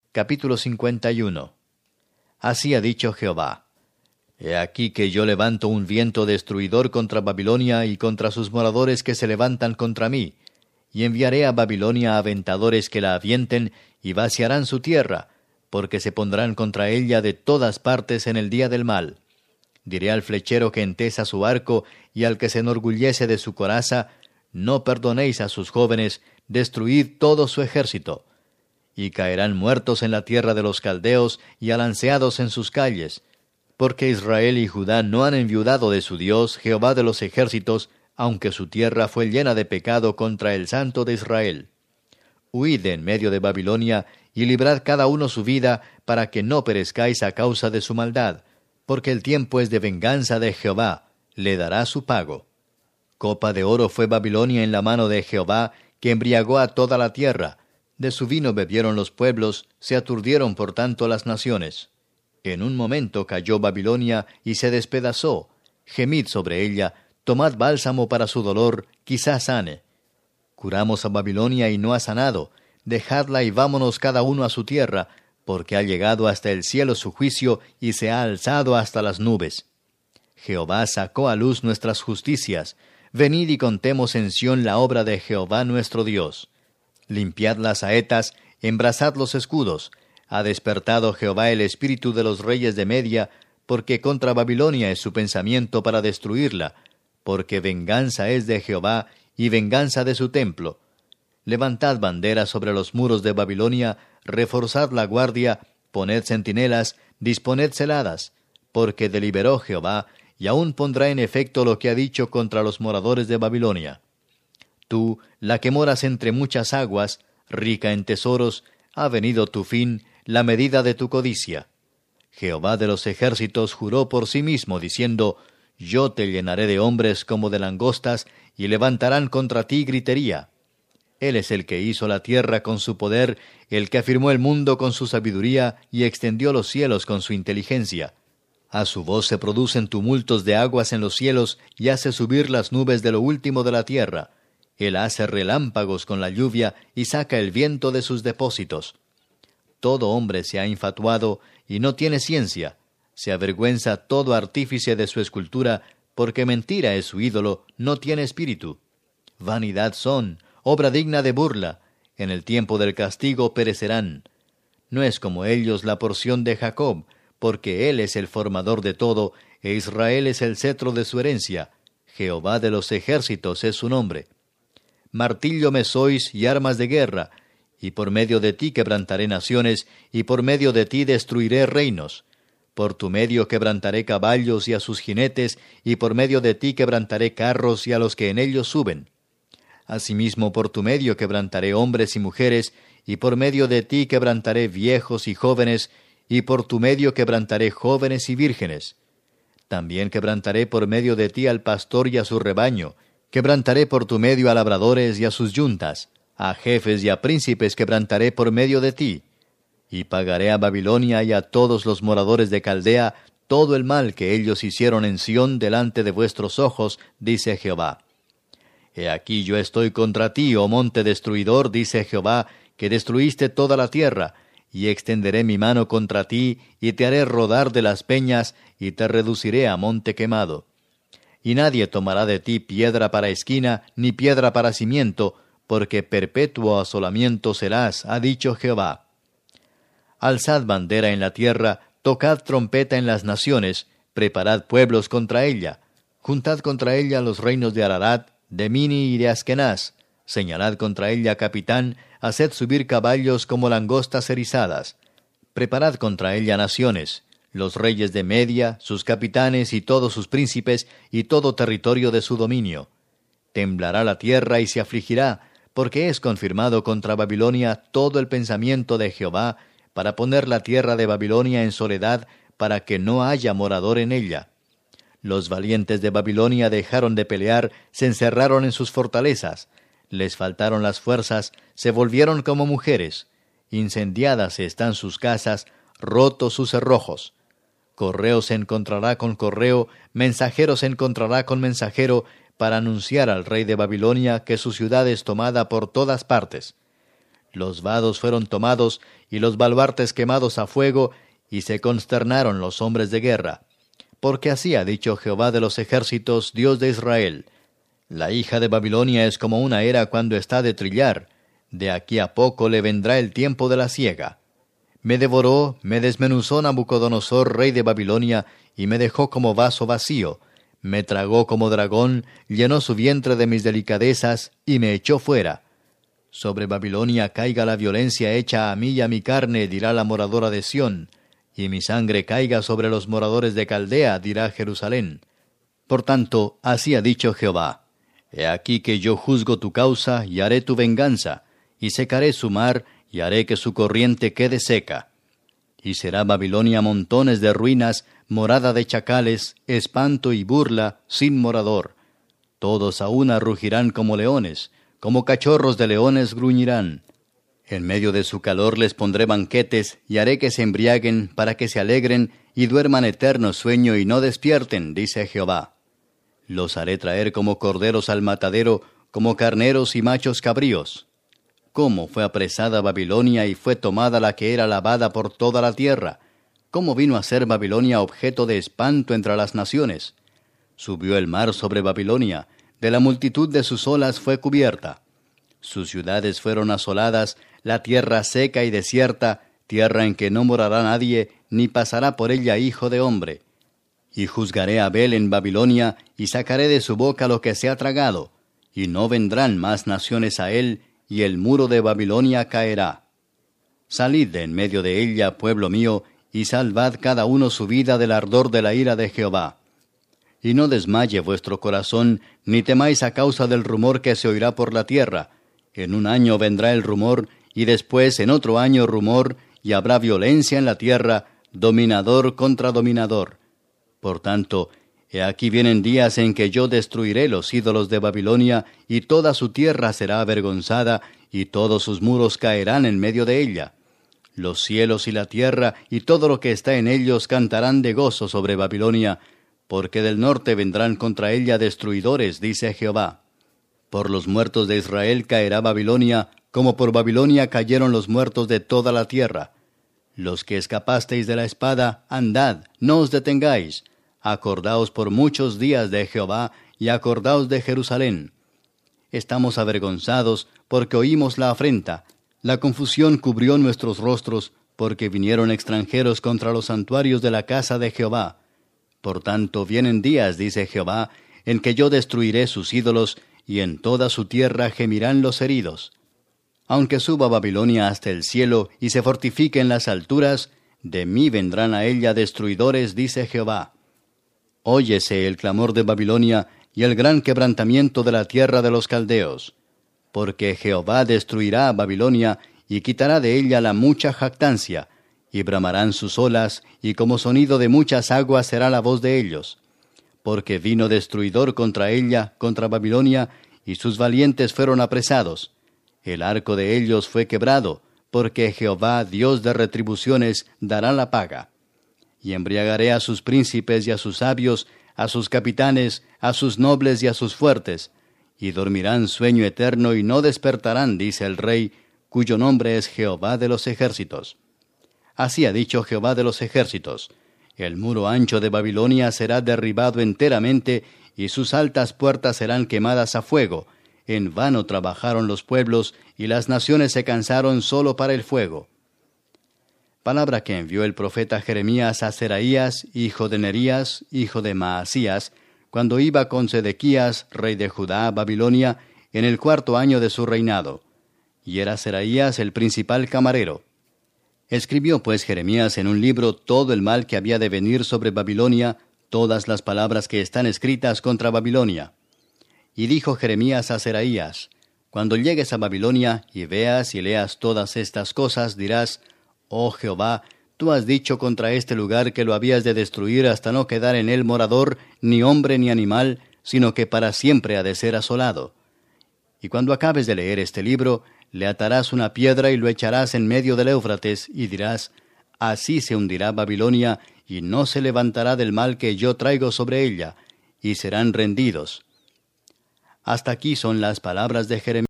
Capítulo 51. Así ha dicho Jehová: He aquí que yo levanto un viento destruidor contra Babilonia y contra sus moradores que se levantan contra mí, y enviaré a Babilonia aventadores que la avienten y vaciarán su tierra, porque se pondrán contra ella de todas partes en el día del mal. Diré al flechero que entesa su arco y al que se enorgullece de su coraza: No perdonéis a sus jóvenes, destruid todo su ejército. Y caerán muertos en la tierra de los caldeos y alanceados en sus calles, porque Israel y Judá no han enviudado de su Dios, Jehová de los ejércitos, aunque su tierra fue llena de pecado contra el Santo de Israel. Huid de en medio de Babilonia, y librad cada uno su vida, para que no perezcáis a causa de su maldad, porque el tiempo es de venganza de Jehová, le dará su pago. Copa de oro fue Babilonia en la mano de Jehová, que embriagó a toda la tierra. De su vino bebieron los pueblos, se aturdieron por tanto las naciones. En un momento cayó Babilonia y se despedazó. Gemid sobre ella, tomad bálsamo para su dolor, quizá sane. Curamos a Babilonia y no ha sanado. Dejadla y vámonos cada uno a su tierra, porque ha llegado hasta el cielo su juicio y se ha alzado hasta las nubes. Jehová sacó a luz nuestras justicias. Venid y contemos en Sión la obra de Jehová nuestro Dios. Limpiad las saetas, embrazad los escudos. Ha despertado Jehová el espíritu de los reyes de Media, porque contra Babilonia es su pensamiento para destruirla, porque venganza es de Jehová y venganza de su templo. Levantad banderas sobre los muros de Babilonia, reforzad la guardia, poned centinelas, disponed celadas, porque deliberó Jehová, y aún pondrá en efecto lo que ha dicho contra los moradores de Babilonia. Tú, la que moras entre muchas aguas, rica en tesoros, ha venido tu fin, la medida de tu codicia. Jehová de los ejércitos juró por sí mismo, diciendo: Yo te llenaré de hombres como de langostas, y levantarán contra ti gritería. Él es el que hizo la tierra con su poder, el que afirmó el mundo con su sabiduría, y extendió los cielos con su inteligencia. A su voz se producen tumultos de aguas en los cielos, y hace subir las nubes de lo último de la tierra. Él hace relámpagos con la lluvia, y saca el viento de sus depósitos. Todo hombre se ha infatuado, y no tiene ciencia. Se avergüenza todo artífice de su escultura, porque mentira es su ídolo, no tiene espíritu. Vanidad son, obra digna de burla. En el tiempo del castigo perecerán. No es como ellos la porción de Jacob, porque él es el formador de todo, e Israel es el cetro de su herencia. Jehová de los ejércitos es su nombre. Martillo me sois y armas de guerra, y por medio de ti quebrantaré naciones, y por medio de ti destruiré reinos. Por tu medio quebrantaré caballos y a sus jinetes, y por medio de ti quebrantaré carros y a los que en ellos suben. Asimismo por tu medio quebrantaré hombres y mujeres, y por medio de ti quebrantaré viejos y jóvenes, y por tu medio quebrantaré jóvenes y vírgenes. También quebrantaré por medio de ti al pastor y a su rebaño. Quebrantaré por tu medio a labradores y a sus yuntas. A jefes y a príncipes quebrantaré por medio de ti. Y pagaré a Babilonia y a todos los moradores de Caldea todo el mal que ellos hicieron en Sión delante de vuestros ojos, dice Jehová. He aquí yo estoy contra ti, oh monte destruidor, dice Jehová, que destruiste toda la tierra, y extenderé mi mano contra ti, y te haré rodar de las peñas, y te reduciré a monte quemado. Y nadie tomará de ti piedra para esquina, ni piedra para cimiento, porque perpetuo asolamiento serás, ha dicho Jehová. Alzad bandera en la tierra, tocad trompeta en las naciones, preparad pueblos contra ella. Juntad contra ella los reinos de Ararat, de Mini y de Askenaz. Señalad contra ella capitán, haced subir caballos como langostas erizadas. Preparad contra ella naciones, los reyes de Media, sus capitanes y todos sus príncipes, y todo territorio de su dominio. Temblará la tierra y se afligirá, porque es confirmado contra Babilonia todo el pensamiento de Jehová, para poner la tierra de Babilonia en soledad, para que no haya morador en ella. Los valientes de Babilonia dejaron de pelear, se encerraron en sus fortalezas. Les faltaron las fuerzas, se volvieron como mujeres. Incendiadas están sus casas, rotos sus cerrojos. Correo se encontrará con correo, mensajero se encontrará con mensajero, para anunciar al rey de Babilonia que su ciudad es tomada por todas partes. Los vados fueron tomados y los baluartes quemados a fuego, y se consternaron los hombres de guerra. Porque así ha dicho Jehová de los ejércitos, Dios de Israel: la hija de Babilonia es como una era cuando está de trillar. De aquí a poco le vendrá el tiempo de la siega. Me devoró, me desmenuzó Nabucodonosor, rey de Babilonia, y me dejó como vaso vacío. Me tragó como dragón, llenó su vientre de mis delicadezas, y me echó fuera. Sobre Babilonia caiga la violencia hecha a mí y a mi carne, dirá la moradora de Sión, y mi sangre caiga sobre los moradores de Caldea, dirá Jerusalén. Por tanto, así ha dicho Jehová: he aquí que yo juzgo tu causa, y haré tu venganza, y secaré su mar, y haré que su corriente quede seca. Y será Babilonia montones de ruinas, morada de chacales, espanto y burla, sin morador. Todos a una rugirán como leones, como cachorros de leones gruñirán. En medio de su calor les pondré banquetes, y haré que se embriaguen, para que se alegren, y duerman eterno sueño, y no despierten, dice Jehová. Los haré traer como corderos al matadero, como carneros y machos cabríos. Cómo fue apresada Babilonia y fue tomada la que era alabada por toda la tierra. Cómo vino a ser Babilonia objeto de espanto entre las naciones. Subió el mar sobre Babilonia, de la multitud de sus olas fue cubierta. Sus ciudades fueron asoladas, la tierra seca y desierta, tierra en que no morará nadie, ni pasará por ella hijo de hombre. Y juzgaré a Abel en Babilonia, y sacaré de su boca lo que se ha tragado, y no vendrán más naciones a él, y el muro de Babilonia caerá. Salid de en medio de ella, pueblo mío, y salvad cada uno su vida del ardor de la ira de Jehová. Y no desmaye vuestro corazón, ni temáis a causa del rumor que se oirá por la tierra. En un año vendrá el rumor, y después en otro año rumor, y habrá violencia en la tierra, dominador contra dominador. Por tanto, he aquí vienen días en que yo destruiré los ídolos de Babilonia, y toda su tierra será avergonzada, y todos sus muros caerán en medio de ella. Los cielos y la tierra, y todo lo que está en ellos, cantarán de gozo sobre Babilonia, porque del norte vendrán contra ella destruidores, dice Jehová. Por los muertos de Israel caerá Babilonia, como por Babilonia cayeron los muertos de toda la tierra. Los que escapasteis de la espada, andad, no os detengáis. Acordaos por muchos días de Jehová, y acordaos de Jerusalén. Estamos avergonzados, porque oímos la afrenta. La confusión cubrió nuestros rostros, porque vinieron extranjeros contra los santuarios de la casa de Jehová. Por tanto, vienen días, dice Jehová, en que yo destruiré sus ídolos, y en toda su tierra gemirán los heridos. Aunque suba Babilonia hasta el cielo, y se fortifique en las alturas, de mí vendrán a ella destruidores, dice Jehová. Óyese el clamor de Babilonia, y el gran quebrantamiento de la tierra de los caldeos. Porque Jehová destruirá a Babilonia, y quitará de ella la mucha jactancia, y bramarán sus olas, y como sonido de muchas aguas será la voz de ellos. Porque vino destruidor contra ella, contra Babilonia, y sus valientes fueron apresados. El arco de ellos fue quebrado, porque Jehová, Dios de retribuciones, dará la paga. Y embriagaré a sus príncipes y a sus sabios, a sus capitanes, a sus nobles y a sus fuertes, y dormirán sueño eterno y no despertarán, dice el Rey, cuyo nombre es Jehová de los ejércitos. Así ha dicho Jehová de los ejércitos: el muro ancho de Babilonia será derribado enteramente, y sus altas puertas serán quemadas a fuego. En vano trabajaron los pueblos, y las naciones se cansaron solo para el fuego. Palabra que envió el profeta Jeremías a Seraías, hijo de Nerías, hijo de Maasías, cuando iba con Sedequías, rey de Judá, a Babilonia, en el 4º año de su reinado. Y era Seraías el principal camarero. Escribió pues Jeremías en un libro todo el mal que había de venir sobre Babilonia, todas las palabras que están escritas contra Babilonia. Y dijo Jeremías a Seraías: cuando llegues a Babilonia y veas y leas todas estas cosas, dirás: oh Jehová, tú has dicho contra este lugar que lo habías de destruir hasta no quedar en él morador, ni hombre ni animal, sino que para siempre ha de ser asolado. Y cuando acabes de leer este libro, le atarás una piedra y lo echarás en medio del Éufrates, y dirás: así se hundirá Babilonia, y no se levantará del mal que yo traigo sobre ella, y serán rendidos. Hasta aquí son las palabras de Jeremías.